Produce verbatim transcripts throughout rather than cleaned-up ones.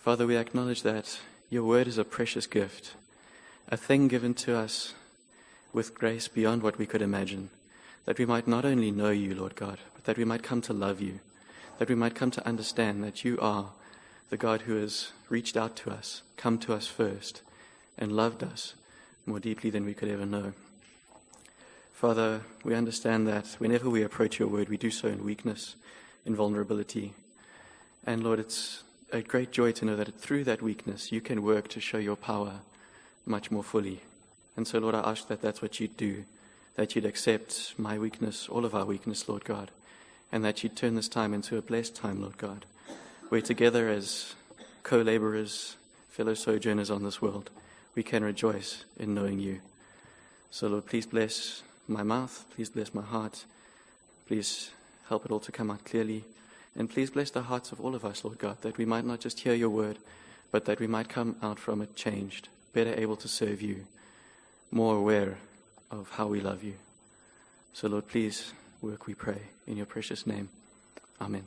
Father, we acknowledge that your word is a precious gift, a thing given to us with grace beyond what we could imagine, that we might not only know you, Lord God, but that we might come to love you, that we might come to understand that you are the God who has reached out to us, come to us first, and loved us more deeply than we could ever know. Father, we understand that whenever we approach your word, we do so in weakness, in vulnerability. And Lord, it's a great joy to know that through that weakness, you can work to show your power much more fully. And so, Lord, I ask that that's what you'd do, that you'd accept my weakness, all of our weakness, Lord God, and that you'd turn this time into a blessed time, Lord God, where together as co-laborers, fellow sojourners on this world, we can rejoice in knowing you. So, Lord, please bless my mouth, please bless my heart, please help it all to come out clearly, and please bless the hearts of all of us, Lord God, that we might not just hear your word, but that we might come out from it changed, better able to serve you, more aware of how we love you. So, Lord, please work, we pray, in your precious name. Amen.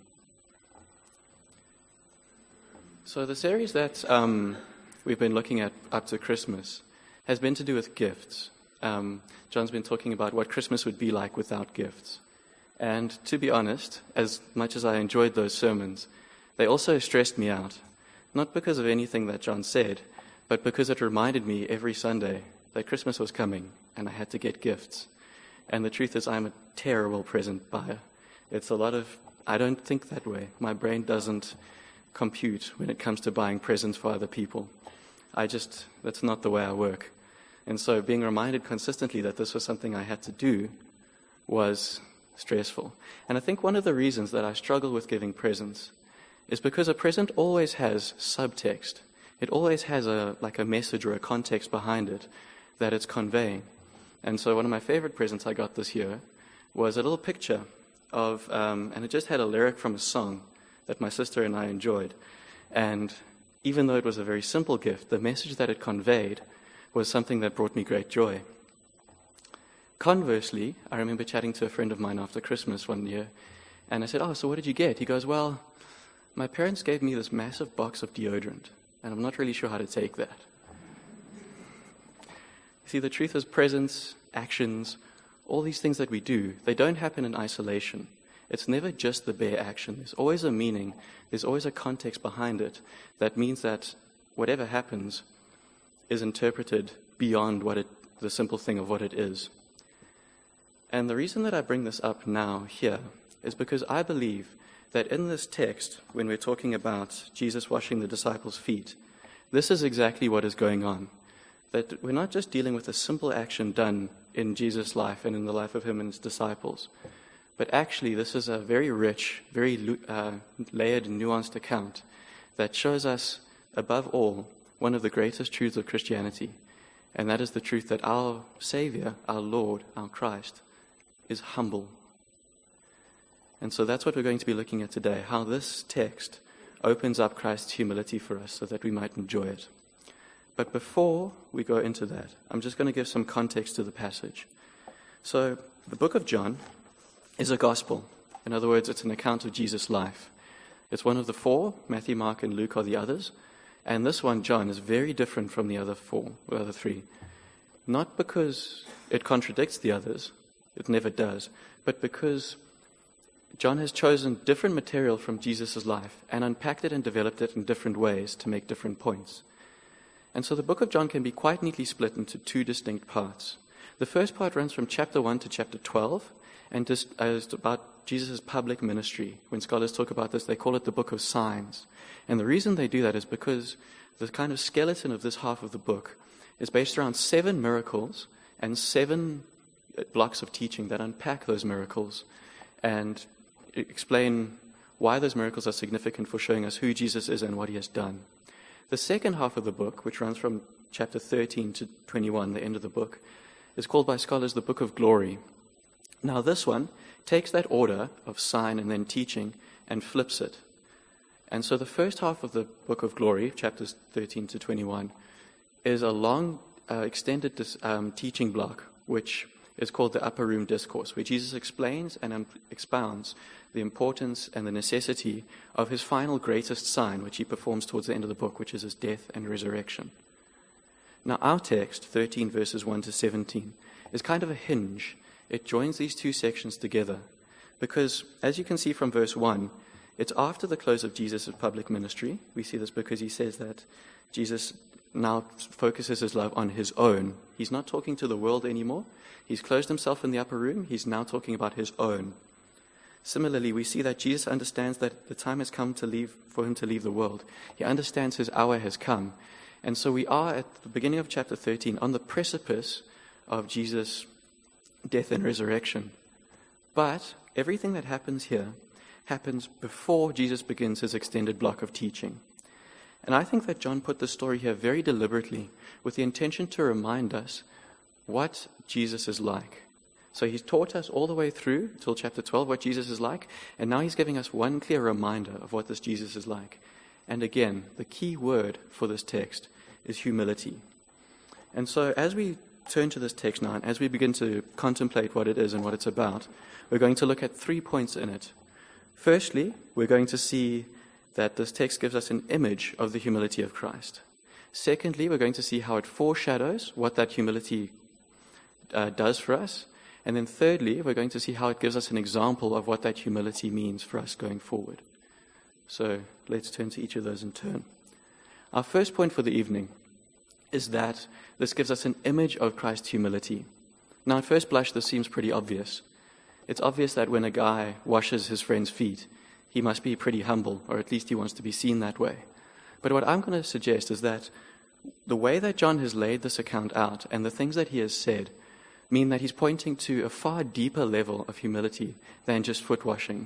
So the series that um, we've been looking at up to Christmas has been to do with gifts. Um, John's been talking about what Christmas would be like without gifts. And to be honest, as much as I enjoyed those sermons, they also stressed me out. Not because of anything that John said, but because it reminded me every Sunday that Christmas was coming and I had to get gifts. And the truth is, I'm a terrible present buyer. It's a lot of, I don't think that way. My brain doesn't compute when it comes to buying presents for other people. I just, that's not the way I work. And so being reminded consistently that this was something I had to do was stressful. And I think one of the reasons that I struggle with giving presents is because a present always has subtext. It always has a like a message or a context behind it that it's conveying. And so one of my favorite presents I got this year was a little picture of, um, and it just had a lyric from a song that my sister and I enjoyed. And even though it was a very simple gift, the message that it conveyed was something that brought me great joy. Conversely, I remember chatting to a friend of mine after Christmas one year, and I said, oh, so what did you get? He goes, well, my parents gave me this massive box of deodorant, and I'm not really sure how to take that. See, the truth is presents, actions, all these things that we do, they don't happen in isolation. It's never just the bare action. There's always a meaning. There's always a context behind it that means that whatever happens is interpreted beyond what it, the simple thing of what it is. And the reason that I bring this up now here is because I believe that in this text, when we're talking about Jesus washing the disciples' feet, this is exactly what is going on. That we're not just dealing with a simple action done in Jesus' life and in the life of him and his disciples, but actually this is a very rich, very uh, layered and nuanced account that shows us, above all, one of the greatest truths of Christianity, and that is the truth that our Savior, our Lord, our Christ, is humble. And so that's what we're going to be looking at today, how this text opens up Christ's humility for us so that we might enjoy it. But before we go into that, I'm just going to give some context to the passage. So the book of John is a gospel. In other words, it's an account of Jesus' life. It's one of the four. Matthew, Mark, and Luke are the others. And this one, John, is very different from the other four, the other three. Not because it contradicts the others, it never does, but because John has chosen different material from Jesus' life and unpacked it and developed it in different ways to make different points. And so the book of John can be quite neatly split into two distinct parts. The first part runs from chapter one to chapter twelve, and just, uh, is about Jesus' public ministry. When scholars talk about this, they call it the book of signs. And the reason they do that is because the kind of skeleton of this half of the book is based around seven miracles and seven blocks of teaching that unpack those miracles and explain why those miracles are significant for showing us who Jesus is and what he has done. The second half of the book, which runs from chapter thirteen to twenty-one, the end of the book, is called by scholars the Book of Glory. Now this one takes that order of sign and then teaching and flips it. And so the first half of the Book of Glory, chapters thirteen to twenty-one, is a long, uh, extended um, teaching block, which is called the Upper Room Discourse, where Jesus explains and um, expounds the importance and the necessity of his final greatest sign, which he performs towards the end of the book, which is his death and resurrection. Now, our text, thirteen verses one to seventeen, is kind of a hinge. It joins these two sections together because, as you can see from verse one, it's after the close of Jesus' public ministry. We see this because he says that Jesus now focuses his love on his own. He's not talking to the world anymore. He's closed himself in the upper room. He's now talking about his own. Similarly, we see that Jesus understands that the time has come to leave, for him to leave the world. He understands his hour has come. And so we are at the beginning of chapter thirteen on the precipice of Jesus' death and resurrection. But everything that happens here happens before Jesus begins his extended block of teaching. And I think that John put the story here very deliberately with the intention to remind us what Jesus is like. So he's taught us all the way through till chapter twelve what Jesus is like, and now he's giving us one clear reminder of what this Jesus is like. And again, the key word for this text is humility. And so as we turn to this text now, and as we begin to contemplate what it is and what it's about, we're going to look at three points in it. Firstly, we're going to see that this text gives us an image of the humility of Christ. Secondly, we're going to see how it foreshadows what that humility uh, does for us. And then thirdly, we're going to see how it gives us an example of what that humility means for us going forward. So let's turn to each of those in turn. Our first point for the evening is that this gives us an image of Christ's humility. Now, at first blush, this seems pretty obvious. It's obvious that when a guy washes his friend's feet, he must be pretty humble, or at least he wants to be seen that way. But what I'm going to suggest is that the way that John has laid this account out and the things that he has said mean that he's pointing to a far deeper level of humility than just foot washing.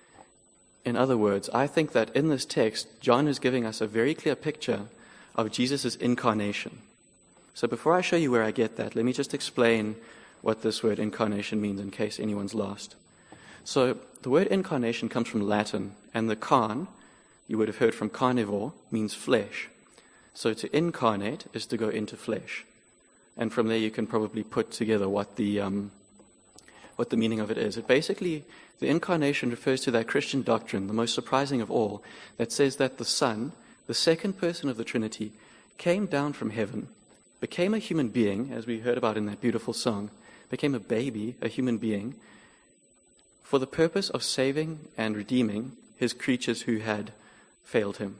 In other words, I think that in this text, John is giving us a very clear picture of Jesus' incarnation. So before I show you where I get that, let me just explain what this word incarnation means in case anyone's lost. So the word incarnation comes from Latin, and the carn, you would have heard from carnivore, means flesh. So to incarnate is to go into flesh. And from there you can probably put together what the um, what the meaning of it is. It basically, the incarnation refers to that Christian doctrine, the most surprising of all, that says that the Son, the second person of the Trinity, came down from heaven, became a human being, as we heard about in that beautiful song, became a baby, a human being, for the purpose of saving and redeeming his creatures who had failed him.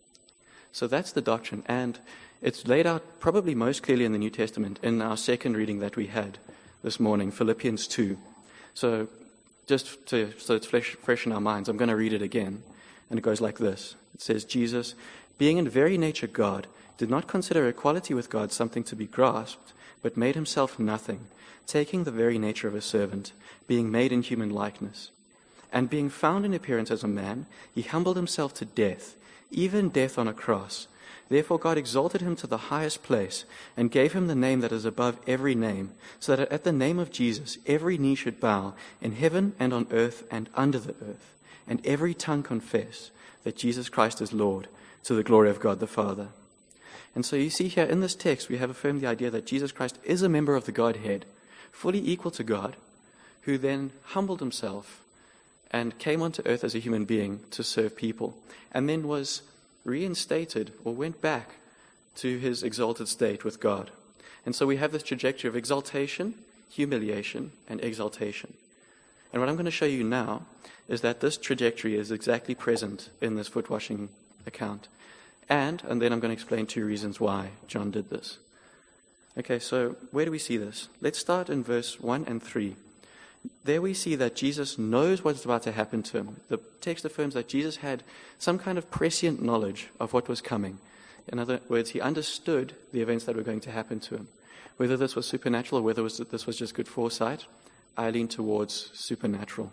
So that's the doctrine, and it's laid out probably most clearly in the New Testament in our second reading that we had this morning, Philippians two. So just to, so it's fresh, fresh in our minds, I'm going to read it again, and it goes like this. It says, Jesus, being in very nature God, did not consider equality with God something to be grasped, but made himself nothing, taking the very nature of a servant, being made in human likeness. And being found in appearance as a man, he humbled himself to death, even death on a cross. Therefore God exalted him to the highest place, and gave him the name that is above every name, so that at the name of Jesus every knee should bow, in heaven and on earth and under the earth, and every tongue confess that Jesus Christ is Lord, to the glory of God the Father. And so you see here in this text, we have affirmed the idea that Jesus Christ is a member of the Godhead, fully equal to God, who then humbled himself and came onto earth as a human being to serve people, and then was reinstated or went back to his exalted state with God. And so we have this trajectory of exaltation, humiliation, and exaltation. And what I'm going to show you now is that this trajectory is exactly present in this foot washing account. And, and then I'm going to explain two reasons why John did this. Okay, so where do we see this? Let's start in verse one and three. There we see that Jesus knows what's about to happen to him. The text affirms that Jesus had some kind of prescient knowledge of what was coming. In other words, he understood the events that were going to happen to him. Whether this was supernatural or whether this was just good foresight, I lean towards supernatural.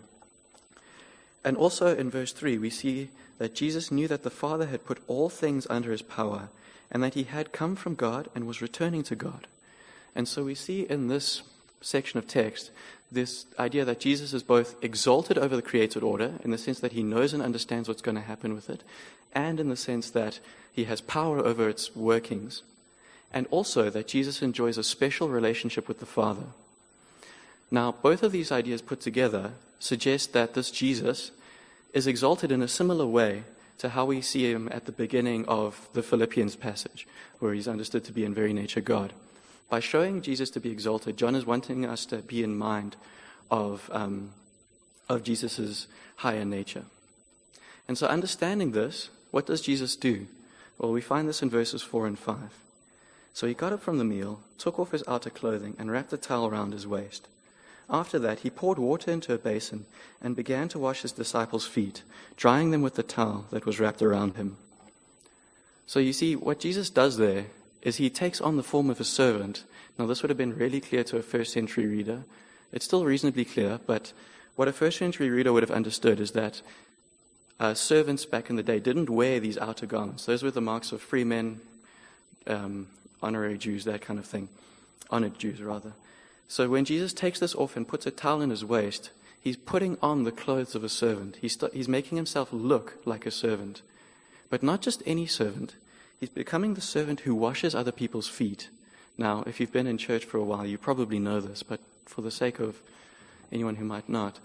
And also in verse three, we see that Jesus knew that the Father had put all things under his power, and that he had come from God and was returning to God. And so we see in this section of text this idea that Jesus is both exalted over the created order in the sense that he knows and understands what's going to happen with it, and in the sense that he has power over its workings, and also that Jesus enjoys a special relationship with the Father. Now, both of these ideas put together suggest that this Jesus is exalted in a similar way to how we see him at the beginning of the Philippians passage, where he's understood to be in very nature God. By showing Jesus to be exalted, John is wanting us to be in mind of, um, of Jesus' higher nature. And so understanding this, what does Jesus do? Well, we find this in verses four and five. So he got up from the meal, took off his outer clothing, and wrapped a towel around his waist. After that, he poured water into a basin and began to wash his disciples' feet, drying them with the towel that was wrapped around him. So you see, what Jesus does there is he takes on the form of a servant. Now, this would have been really clear to a first century reader. It's still reasonably clear, but what a first century reader would have understood is that uh, servants back in the day didn't wear these outer garments. Those were the marks of free men, um, honorary Jews, that kind of thing. Honored Jews, rather. So when Jesus takes this off and puts a towel in his waist, he's putting on the clothes of a servant. He's, st- he's making himself look like a servant. But not just any servant. He's becoming the servant who washes other people's feet. Now, if you've been in church for a while, you probably know this, but for the sake of anyone who might not,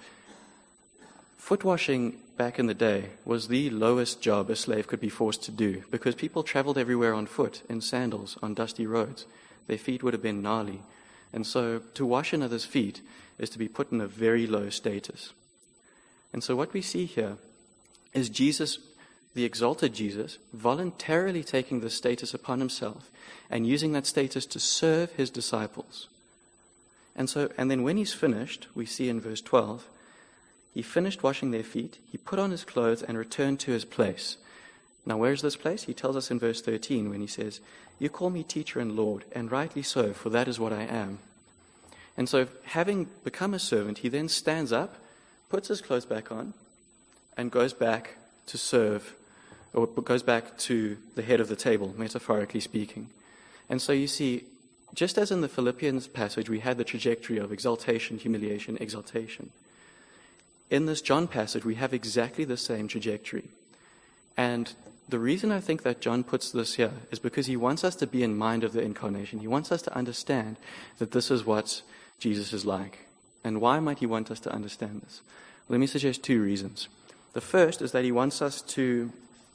foot washing back in the day was the lowest job a slave could be forced to do, because people traveled everywhere on foot, in sandals, on dusty roads. Their feet would have been gnarly. And so to wash another's feet is to be put in a very low status. And so what we see here is Jesus, the exalted Jesus, voluntarily taking this status upon himself and using that status to serve his disciples. And so, and then when he's finished, we see in verse twelve, he finished washing their feet, he put on his clothes and returned to his place. Now, where's this place? He tells us in verse thirteen when he says, "You call me teacher and Lord, and rightly so, for that is what I am." And so, having become a servant, he then stands up, puts his clothes back on, and goes back to serve, or goes back to the head of the table, metaphorically speaking. And so you see, just as in the Philippians passage, we had the trajectory of exaltation, humiliation, exaltation. In this John passage, we have exactly the same trajectory. And the reason I think that John puts this here is because he wants us to be in mind of the incarnation. He wants us to understand that this is what Jesus is like. And why might he want us to understand this? Let me suggest two reasons. The first is that he wants us to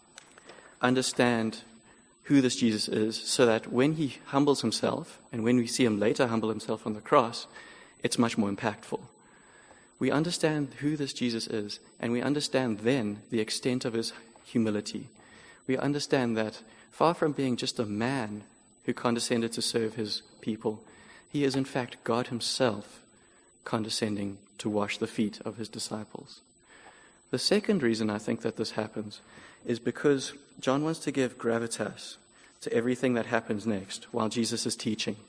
understand who this Jesus is, so that when he humbles himself, and when we see him later humble himself on the cross, it's much more impactful. We understand who this Jesus is, and we understand then the extent of his humility. We understand that far from being just a man who condescended to serve his people, he is in fact God himself condescending to wash the feet of his disciples. The second reason I think that this happens is because John wants to give gravitas to everything that happens next while Jesus is teaching.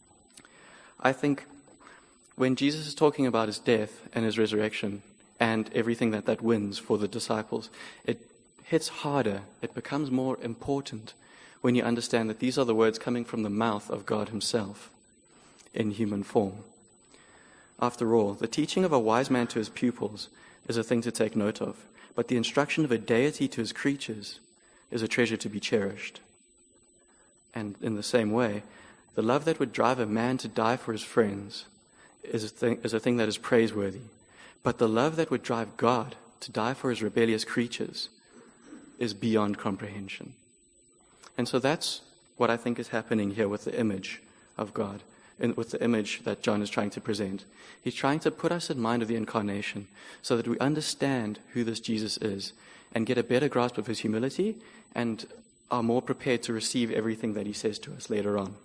I think when Jesus is talking about his death and his resurrection and everything that that wins for the disciples, it hits harder, it becomes more important when you understand that these are the words coming from the mouth of God himself in human form. After all, the teaching of a wise man to his pupils is a thing to take note of, but the instruction of a deity to his creatures is a treasure to be cherished. And in the same way, the love that would drive a man to die for his friends is a thing, is a thing that is praiseworthy. But the love that would drive God to die for his rebellious creatures is beyond comprehension. And so that's what I think is happening here with the image of God, and with the image that John is trying to present. He's trying to put us in mind of the incarnation so that we understand who this Jesus is and get a better grasp of his humility and are more prepared to receive everything that he says to us later on.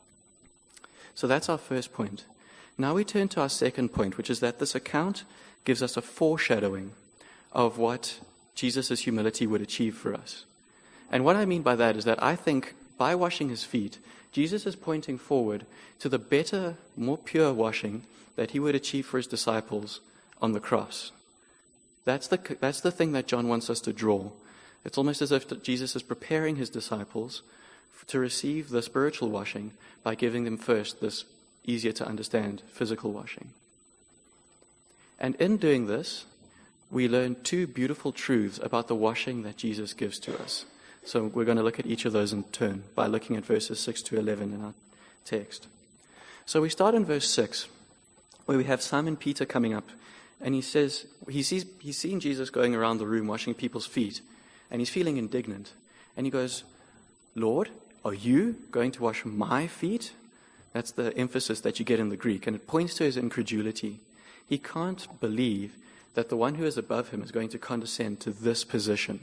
So that's our first point. Now we turn to our second point, which is that this account gives us a foreshadowing of what Jesus' humility would achieve for us. And what I mean by that is that I think by washing his feet, Jesus is pointing forward to the better, more pure washing that he would achieve for his disciples on the cross. That's the, that's the thing that John wants us to draw. It's almost as if Jesus is preparing his disciples to receive the spiritual washing by giving them first this easier to understand physical washing. And in doing this, we learn two beautiful truths about the washing that Jesus gives to us. So we're going to look at each of those in turn by looking at verses six to eleven in our text. So we start in verse six, where we have Simon Peter coming up, and he says, he sees, he's seen Jesus going around the room washing people's feet, and he's feeling indignant. And he goes, Lord, are you going to wash my feet? That's the emphasis that you get in the Greek, and it points to his incredulity. He can't believe that the one who is above him is going to condescend to this position.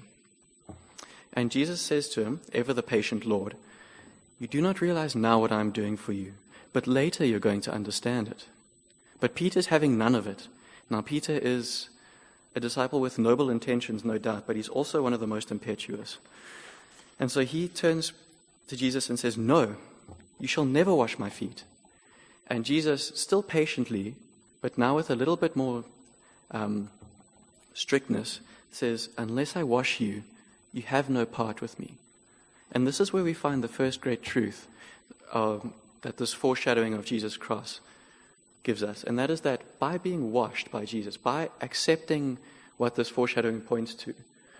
And Jesus says to him, ever the patient Lord, you do not realize now what I'm doing for you, but later you're going to understand it. But Peter's having none of it. Now, Peter is a disciple with noble intentions, no doubt, but he's also one of the most impetuous. And so he turns to Jesus and says, no, you shall never wash my feet. And Jesus, still patiently, but now with a little bit more um, strictness, says, unless I wash you, you have no part with me. And this is where we find the first great truth um, that this foreshadowing of Jesus' cross gives us. And that is that by being washed by Jesus, by accepting what this foreshadowing points to,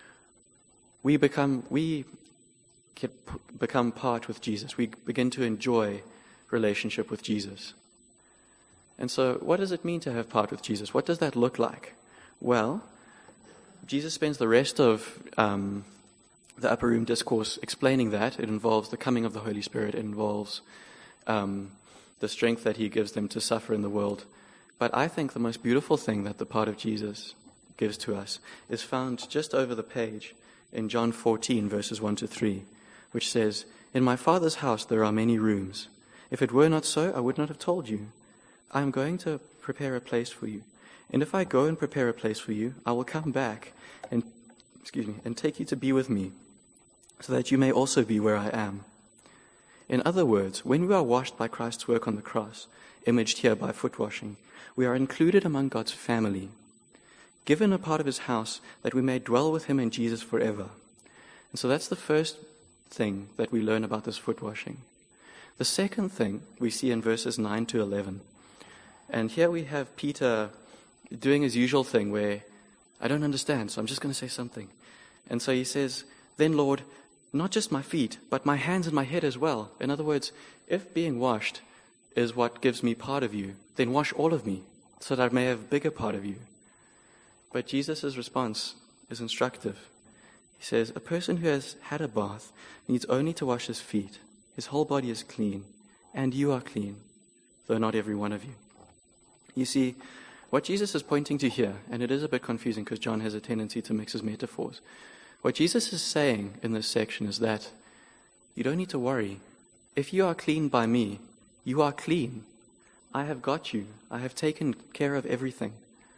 we become, we get, become part with Jesus. We begin to enjoy relationship with Jesus. And so what does it mean to have part with Jesus? What does that look like? Well, Jesus spends the rest of um, the upper room discourse explaining that. It involves the coming of the Holy Spirit. It involves um, the strength that he gives them to suffer in the world. But I think the most beautiful thing that the part of Jesus gives to us is found just over the page in John fourteen, verses one to three, which says, in my Father's house there are many rooms. If it were not so, I would not have told you. I am going to prepare a place for you. And if I go and prepare a place for you, I will come back and, excuse me, and take you to be with me, so that you may also be where I am. In other words, when we are washed by Christ's work on the cross, imaged here by foot washing, we are included among God's family, given a part of his house that we may dwell with him in Jesus forever. And so that's the first thing that we learn about this foot washing. The second thing we see in verses nine to eleven. And here we have Peter doing his usual thing where, I don't understand, so I'm just going to say something. And so he says, then Lord, not just my feet, but my hands and my head as well. In other words, if being washed is what gives me part of you, then wash all of me, so that I may have a bigger part of you. But Jesus' response is instructive. He says, a person who has had a bath needs only to wash his feet. His whole body is clean, and you are clean, though not every one of you. You see, what Jesus is pointing to here, and it is a bit confusing because John has a tendency to mix his metaphors. What Jesus is saying in this section is that you don't need to worry. If you are clean by me, you are clean. I have got you. I have taken care of everything.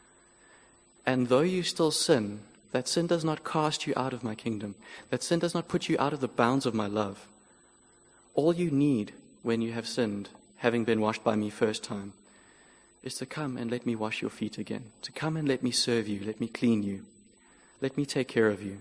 And though you still sin, that sin does not cast you out of my kingdom. That sin does not put you out of the bounds of my love. All you need when you have sinned, having been washed by me first time, is to come and let me wash your feet again. To come and let me serve you. Let me clean you. Let me take care of you.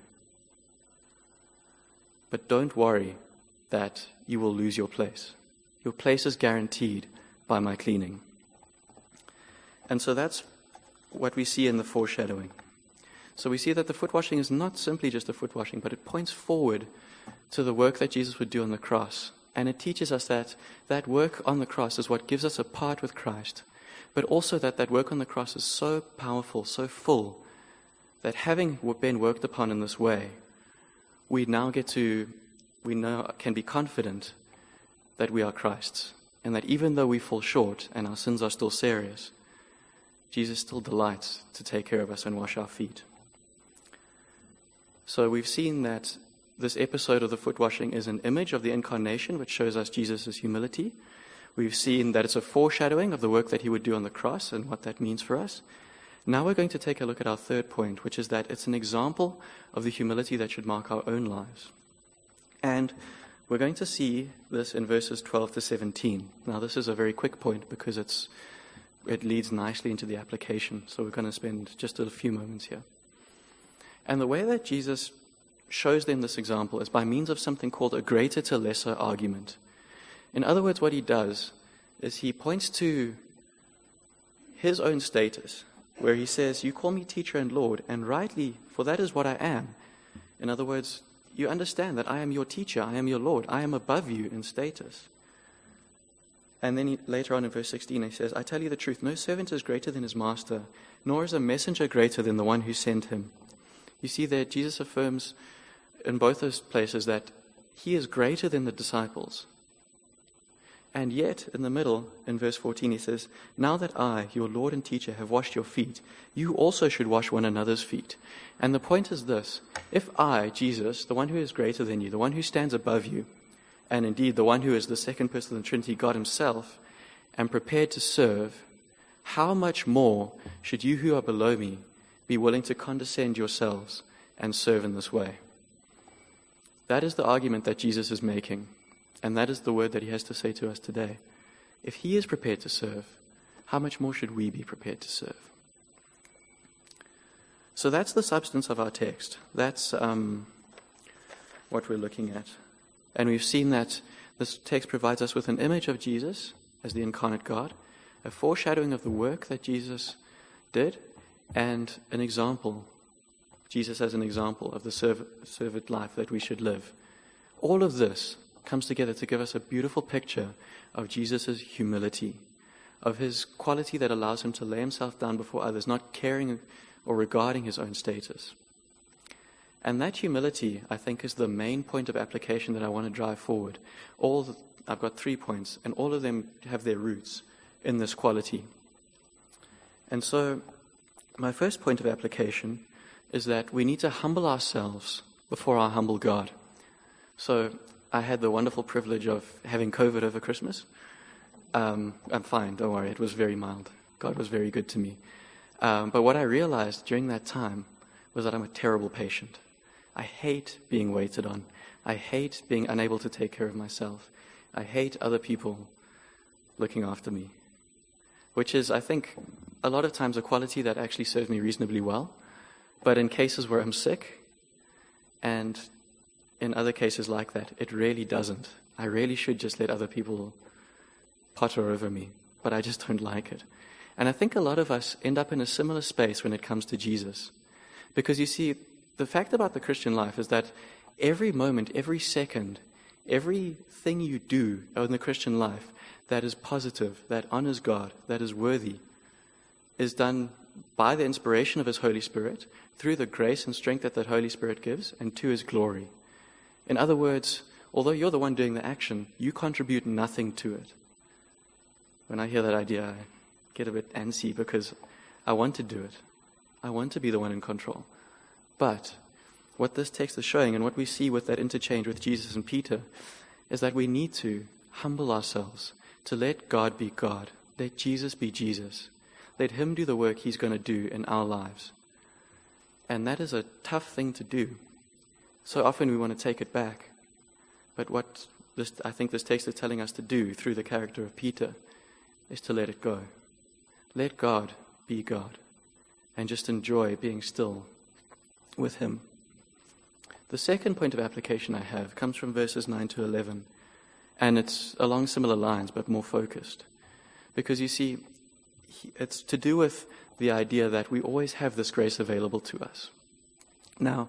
But don't worry that you will lose your place. Your place is guaranteed by my cleaning. And so that's what we see in the foreshadowing. So we see that the foot washing is not simply just a foot washing, but it points forward to the work that Jesus would do on the cross. And it teaches us that that work on the cross is what gives us a part with Christ, but also that that work on the cross is so powerful, so full, that having been worked upon in this way, we now get to, we now can be confident that we are Christ's, and that even though we fall short and our sins are still serious, Jesus still delights to take care of us and wash our feet. So we've seen that this episode of the foot washing is an image of the incarnation, which shows us Jesus' humility. We've seen that it's a foreshadowing of the work that he would do on the cross and what that means for us. Now we're going to take a look at our third point, which is that it's an example of the humility that should mark our own lives. And we're going to see this in verses twelve to seventeen. Now this is a very quick point because it's it leads nicely into the application. So we're going to spend just a few moments here. And the way that Jesus shows them this example is by means of something called a greater to lesser argument. In other words, what he does is he points to his own status, where he says, you call me teacher and Lord, and rightly, for that is what I am. In other words, you understand that I am your teacher, I am your Lord, I am above you in status. And then he, later on in verse sixteen, he says, I tell you the truth, no servant is greater than his master, nor is a messenger greater than the one who sent him. You see there, Jesus affirms in both those places that he is greater than the disciples. And yet, in the middle, in verse fourteen, he says, now that I, your Lord and teacher, have washed your feet, you also should wash one another's feet. And the point is this, if I, Jesus, the one who is greater than you, the one who stands above you, and indeed the one who is the second person of the Trinity, God himself, am prepared to serve, how much more should you who are below me be willing to condescend yourselves and serve in this way? That is the argument that Jesus is making, and that is the word that he has to say to us today. If he is prepared to serve, how much more should we be prepared to serve? So that's the substance of our text. That's um, what we're looking at. And we've seen that this text provides us with an image of Jesus as the incarnate God, a foreshadowing of the work that Jesus did, and an example, Jesus as an example of the serv- servant life that we should live. All of this comes together to give us a beautiful picture of Jesus' humility, of his quality that allows him to lay himself down before others, not caring or regarding his own status. And that humility, I think, is the main point of application that I want to drive forward. All the, I've got three points, and all of them have their roots in this quality. And so, my first point of application is that we need to humble ourselves before our humble God. So, I had the wonderful privilege of having COVID over Christmas. Um, I'm fine, don't worry, it was very mild. God was very good to me. Um, but what I realized during that time was that I'm a terrible patient. I hate being waited on. I hate being unable to take care of myself. I hate other people looking after me, which is, I think, a lot of times a quality that actually serves me reasonably well. But in cases where I'm sick, and in other cases like that, it really doesn't. I really should just let other people potter over me, but I just don't like it. And I think a lot of us end up in a similar space when it comes to Jesus. Because you see, the fact about the Christian life is that every moment, every second, everything you do in the Christian life that is positive, that honors God, that is worthy, is done by the inspiration of his Holy Spirit, through the grace and strength that that Holy Spirit gives, and to his glory. In other words, although you're the one doing the action, you contribute nothing to it. When I hear that idea, I get a bit antsy because I want to do it. I want to be the one in control. But what this text is showing, and what we see with that interchange with Jesus and Peter, is that we need to humble ourselves, to let God be God, let Jesus be Jesus, let him do the work he's going to do in our lives. And that is a tough thing to do. So often we want to take it back. But what this, I think this text is telling us to do through the character of Peter is to let it go. Let God be God and just enjoy being still with him. The second point of application I have comes from verses nine to eleven, and it's along similar lines but more focused. Because you see, it's to do with the idea that we always have this grace available to us. Now,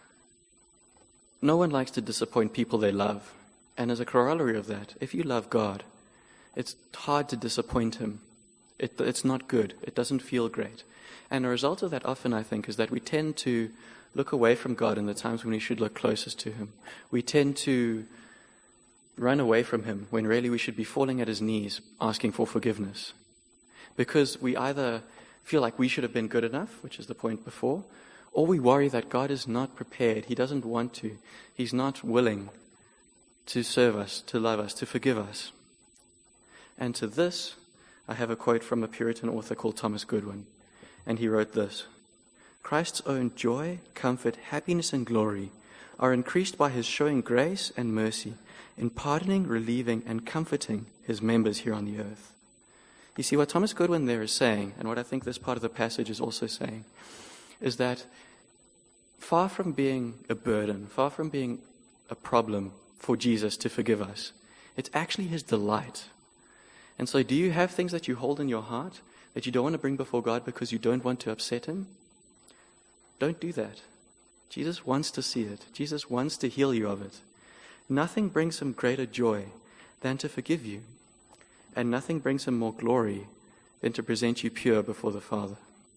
no one likes to disappoint people they love, and as a corollary of that, if you love God, it's hard to disappoint him. It, it's not good. It doesn't feel great. And a result of that often, I think, is that we tend to look away from God in the times when we should look closest to him. We tend to run away from him when really we should be falling at his knees asking for forgiveness. Because we either feel like we should have been good enough, which is the point before, or we worry that God is not prepared. He doesn't want to. He's not willing to serve us, to love us, to forgive us. And to this, I have a quote from a Puritan author called Thomas Goodwin. And he wrote this: Christ's own joy, comfort, happiness, and glory are increased by his showing grace and mercy in pardoning, relieving, and comforting his members here on the earth. You see, what Thomas Goodwin there is saying, and what I think this part of the passage is also saying, is that far from being a burden, far from being a problem for Jesus to forgive us, it's actually his delight. And so do you have things that you hold in your heart that you don't want to bring before God because you don't want to upset him? Don't do that. Jesus wants to see it. Jesus wants to heal you of it. Nothing brings him greater joy than to forgive you. and nothing brings him more glory than to present you pure before the Father.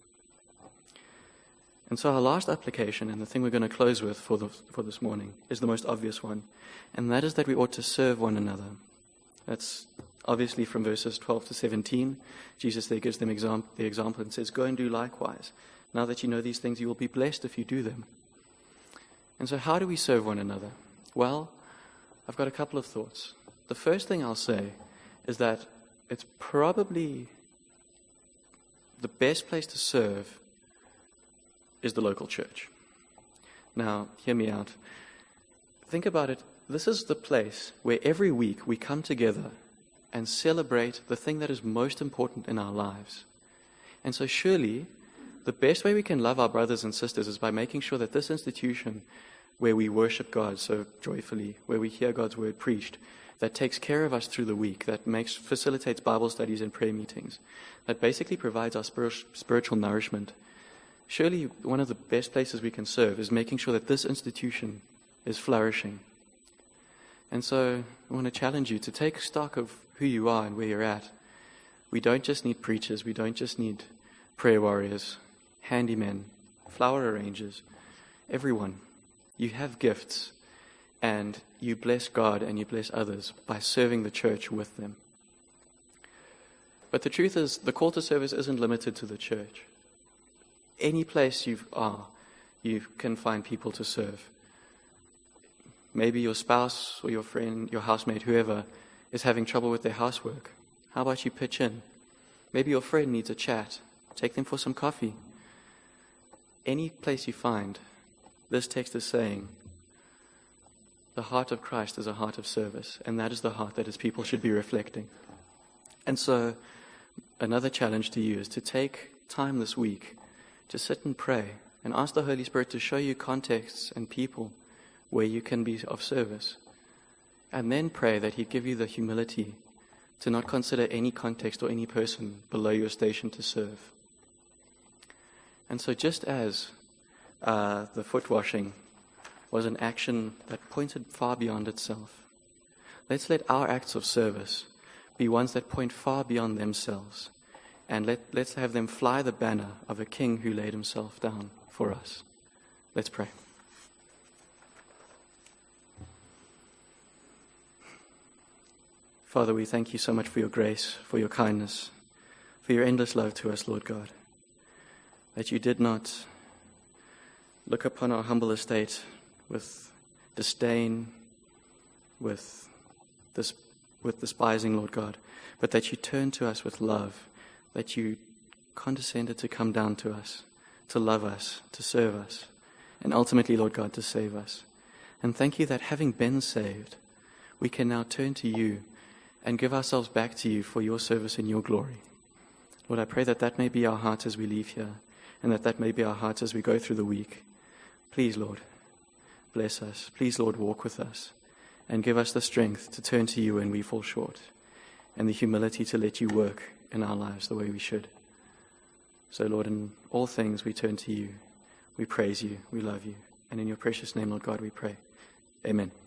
And so our last application, and the thing we're going to close with for, the, for this morning, is the most obvious one, and that is that we ought to serve one another. That's obviously from verses twelve to seventeen. Jesus there gives them exam- the example and says, "Go and do likewise. Now that you know these things, you will be blessed if you do them." And so how do we serve one another? Well, I've got a couple of thoughts. The first thing I'll say is that it's probably the best place to serve is the local church. Now, hear me out. Think about it. This is the place where every week we come together and celebrate the thing that is most important in our lives. And so surely the best way we can love our brothers and sisters is by making sure that this institution where we worship God so joyfully, where we hear God's word preached, that takes care of us through the week, that makes facilitates Bible studies and prayer meetings, that basically provides our spiritual nourishment. Surely one of the best places we can serve is making sure that this institution is flourishing. And so I want to challenge you to take stock of who you are and where you're at. We don't just need preachers. We don't just need prayer warriors, handymen, flower arrangers, everyone. You have gifts, and you bless God and you bless others by serving the church with them. But the truth is, the call to service isn't limited to the church. Any place you are, you can find people to serve. Maybe your spouse or your friend, your housemate, whoever, is having trouble with their housework. How about you pitch in? Maybe your friend needs a chat. Take them for some coffee. Any place you find, this text is saying, the heart of Christ is a heart of service, and that is the heart that his people should be reflecting. And so, another challenge to you is to take time this week to sit and pray and ask the Holy Spirit to show you contexts and people where you can be of service. And then pray that he'd give you the humility to not consider any context or any person below your station to serve. And so just as uh, the foot washing was an action that pointed far beyond itself, let's let our acts of service be ones that point far beyond themselves. And let, let's have them fly the banner of a king who laid himself down for us. Let's pray. Father, we thank you so much for your grace, for your kindness, for your endless love to us, Lord God, that you did not look upon our humble estate with disdain, with this, with despising, Lord God, but that you turned to us with love, that you condescended to come down to us, to love us, to serve us, and ultimately, Lord God, to save us. And thank you that having been saved, we can now turn to you and give ourselves back to you for your service and your glory. Lord, I pray that that may be our heart as we leave here, and that that may be our heart as we go through the week. Please, Lord, bless us. Please, Lord, walk with us, and give us the strength to turn to you when we fall short, and the humility to let you work in our lives the way we should. So, Lord, in all things we turn to you. We praise you. We love you. And in your precious name, Lord God, we pray. Amen.